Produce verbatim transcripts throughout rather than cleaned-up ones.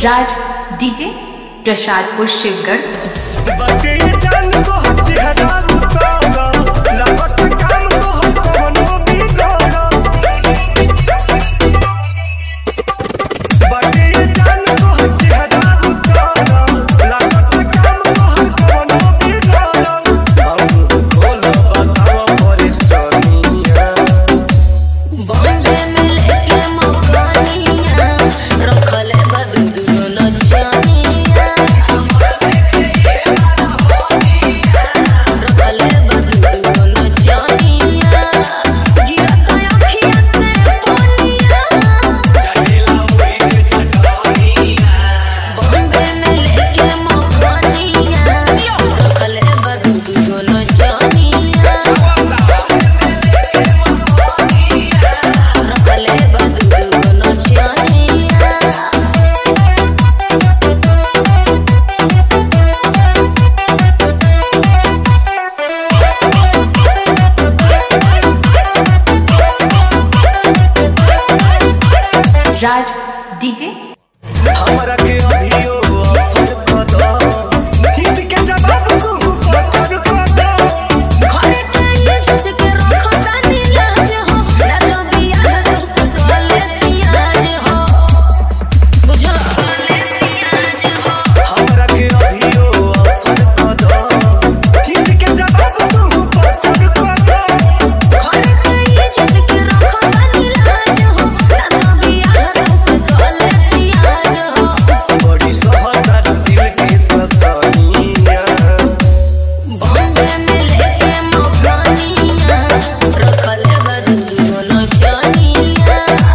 राज DJ Prasadpur Shivgarh. Raj DJ हमरा के अभियो ऑफर क दो गीत के जवाब को पत्थर क दो घरे के छछ के रखो तानी लाज हो ना तो बियाह तुझसे कले पियाज हो बुझो कले पियाज हो हमरा के अभियो ऑफर क दो गीत के जवाब को पत्थर क दो घरे के छछ के रखो तानी लाज हो ना तो बियाह तुझसे कले पियाज हो बड़ी सहदार दिल के ससनिया बॉम्बे में लेके मौकानिया रखल बदू नचनिया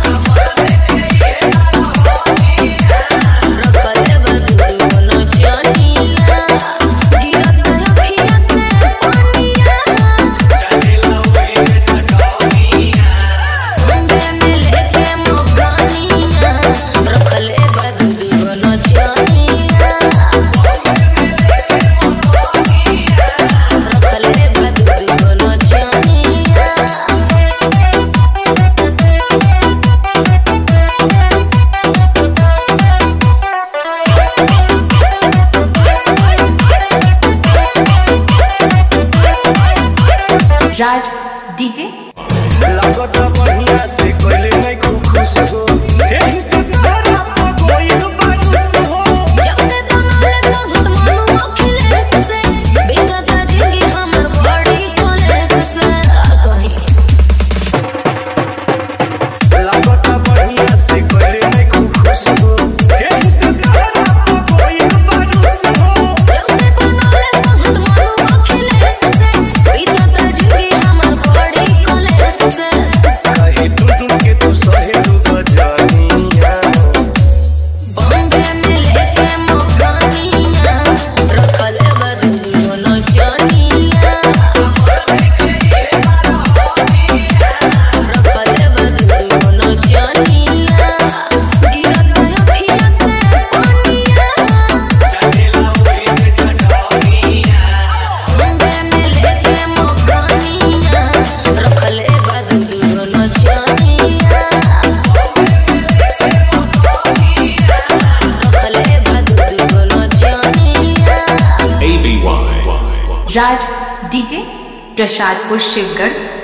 रखल बदू नचनिया गिरत अखिया से पानिया बॉम्बे में लेके मौकानिया रखल बदू नचनिया रखले बदू नचनिया। राज डीजे लागत बढ़िया से कोइले नहीं खूब खुश हो एही से तारा कोई बारिश हो जब से बनले संगत मानो अखिलेश से बिगत जिंदगी हमर बड़ी कॉलेज से कहीं लागत बढ़िया से कोइले नहीं खूब खुश हो एही से तारा कोई बारिश हो जब से बनले संगत मानो अखिलेश से बिगत जिंदगी हमर बड़ी कॉलेज से कहीं टुटुन के तू सहेलू बजानिया बॉम्बे में लेके मौकानिया रखल बदू नचनिया रखल बदू नचनिया गिरत अखिया से पानिया बॉम्बे में लेके मौकानिया रखल बदू नचनिया रखले बदू नचनिया। राज डीजे प्रसादपुर शिवगढ़।